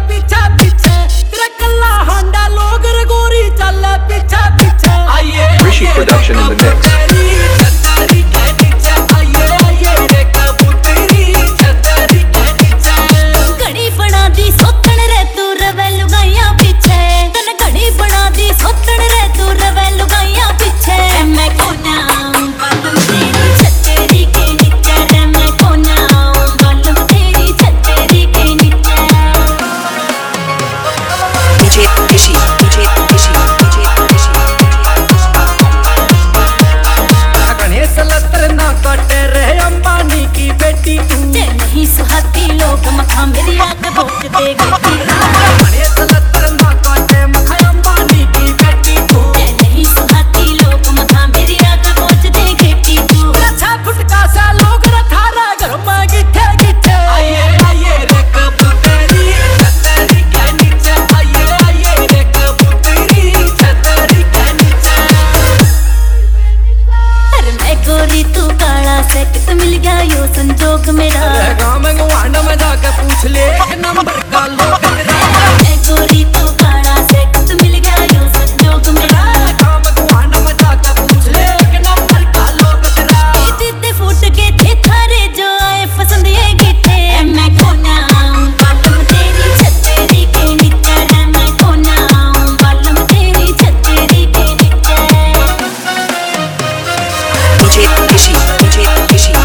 पीछे पीछे तेरा कल्ला हांडा लोग रगोरी चल पीछे पीछे आइए Rishi production in the mix. घड़ी बना दी सोतन रे तू रवे लुगाइया पीछे तन घड़ी बना दी सोतन रे तू रवे लुगाइया पीछे मैं कोना बालम तेरी छतरी के नीचे मैं कोना बालम तेरी छतरी के नीचे DJ Rishi गणेश लतर ना काटे रहे अंबानी की बेटी तू नहीं सुहाती लोग मखा मेरी आग भोग दे गई गणेश लतर ना काटे मखा अंबानी की बेटी तू नहीं सुहाती लोग मखा मेरी आग भोग दे गई तू अच्छा फुटका सा लोग रथारा घर में गिठे गिठे आइए आइए रे कबूतरी छतरी के नीचे आइए रे कबूतरी छतरी के नीचे अरे मैं गोरी तू काला से कित मिल गया यो संजोग मेरा गाँव में गुआंढ में जाके पूछ ले एक नंबर का लोग तेरा मैं गोरी तू काला से कित मिल गया यो संजोग मेरा गाँव में गुआंढ में जाके पूछ ले एक नंबर का लोग तेरा दीदी फूट के थे थारे जो आए पसंद ये गिठे मैं कोना बालम तेरी छतरी के नीचे मैं कोना बालम तेरी छतरी के नीचे DJ Rishi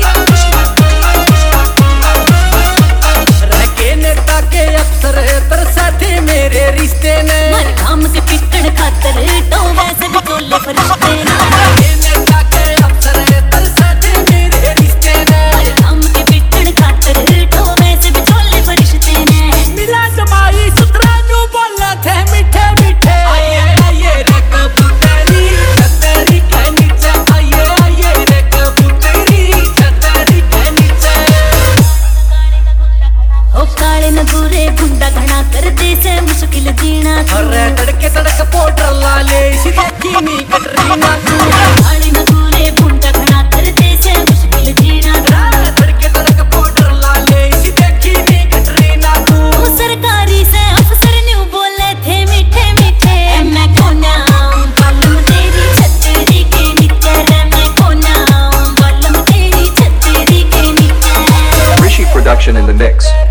रह के नेता के अफसर तरसा थे मेरे रिश्ते ने मर काम के पिटड़ खातर तो वैसे भी टोले फरिश्ते ना के नेता के अफसर तरसा थे मेरे रिश्ते ने मर काम के पिटड़ खातर तो वैसे भी टोले फरिश्ते ने मिला जमाई सुतरा न्यू बोलना थे मीठे मीठे आइए रे कबूतरी छतरी के नीचे आइए रे कबूतरी छतरी के नीचे ओ काले न गोरे गुंडा घना कर दे से मुश्किल जीना अरे तड़के तड़क पाउडर ला ले इसी देखी नी कटरीना तू काले न गोरे गुंडा घना कर दे से मुश्किल जीना तड़के तड़क पाउडर ला ले इसी देखी नी कटरीना तू तू सरकारी से अफसर न्यू बोले थे मीठे मीठे मैं कोना बालम तेरी छतरी के नीचे मैं कोना बालम तेरी छतरी के नीचे Rishi production in the mix.